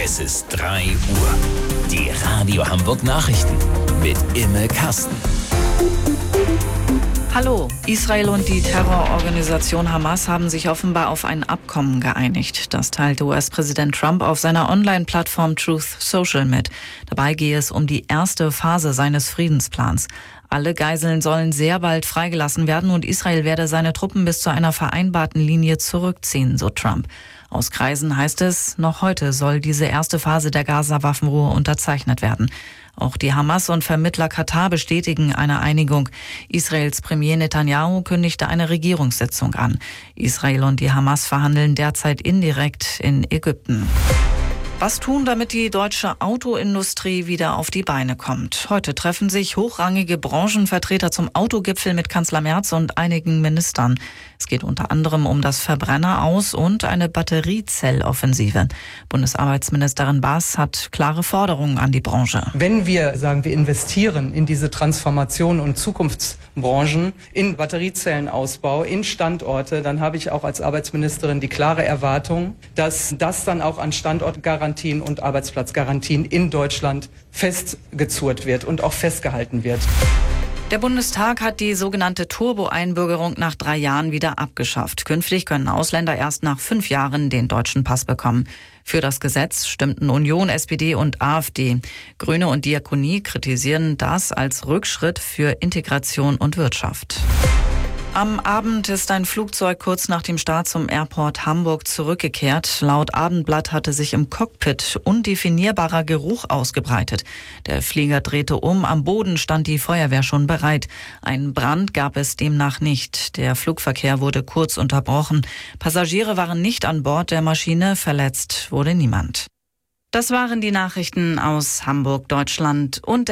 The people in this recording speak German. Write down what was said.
Es ist 3 Uhr. Die Radio Hamburg Nachrichten mit Imme Kasten. Hallo, Israel und die Terrororganisation Hamas haben sich offenbar auf ein Abkommen geeinigt. Das teilte US-Präsident Trump auf seiner Online-Plattform Truth Social mit. Dabei gehe es um die erste Phase seines Friedensplans. Alle Geiseln sollen sehr bald freigelassen werden und Israel werde seine Truppen bis zu einer vereinbarten Linie zurückziehen, so Trump. Aus Kreisen heißt es, noch heute soll diese erste Phase der Gaza-Waffenruhe unterzeichnet werden. Auch die Hamas und Vermittler Katar bestätigen eine Einigung. Israels Premier Netanyahu kündigte eine Regierungssitzung an. Israel und die Hamas verhandeln derzeit indirekt in Ägypten. Was tun, damit die deutsche Autoindustrie wieder auf die Beine kommt? Heute treffen sich hochrangige Branchenvertreter zum Autogipfel mit Kanzler Merz und einigen Ministern. Es geht unter anderem um das Verbrenneraus- und eine Batteriezelloffensive. Bundesarbeitsministerin Baas hat klare Forderungen an die Branche. Wenn wir sagen, wir investieren in diese Transformation und Zukunftsbranchen, in Batteriezellenausbau, in Standorte, dann habe ich auch als Arbeitsministerin die klare Erwartung, dass das dann auch an Standortgarantien und Arbeitsplatzgarantien in Deutschland festgezurrt wird und auch festgehalten wird. Der Bundestag hat die sogenannte Turbo-Einbürgerung nach 3 Jahren wieder abgeschafft. Künftig können Ausländer erst nach 5 Jahren den deutschen Pass bekommen. Für das Gesetz stimmten Union, SPD und AfD. Grüne und Diakonie kritisieren das als Rückschritt für Integration und Wirtschaft. Am Abend ist ein Flugzeug kurz nach dem Start zum Airport Hamburg zurückgekehrt. Laut Abendblatt hatte sich im Cockpit undefinierbarer Geruch ausgebreitet. Der Flieger drehte um, am Boden stand die Feuerwehr schon bereit. Einen Brand gab es demnach nicht. Der Flugverkehr wurde kurz unterbrochen. Passagiere waren nicht an Bord der Maschine, verletzt wurde niemand. Das waren die Nachrichten aus Hamburg, Deutschland und